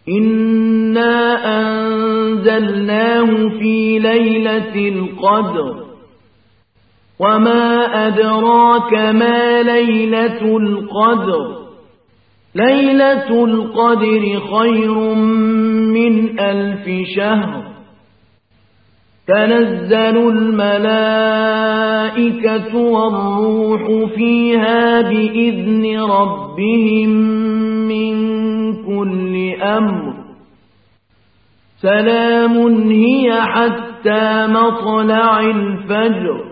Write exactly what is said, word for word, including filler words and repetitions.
إنا أنزلناه في ليلة القدر وما أدراك ما ليلة القدر ليلة القدر خير من ألف شهر تنزل الملائكة والروح فيها بإذن ربهم من كل أمر سلام هي حتى مطلع الفجر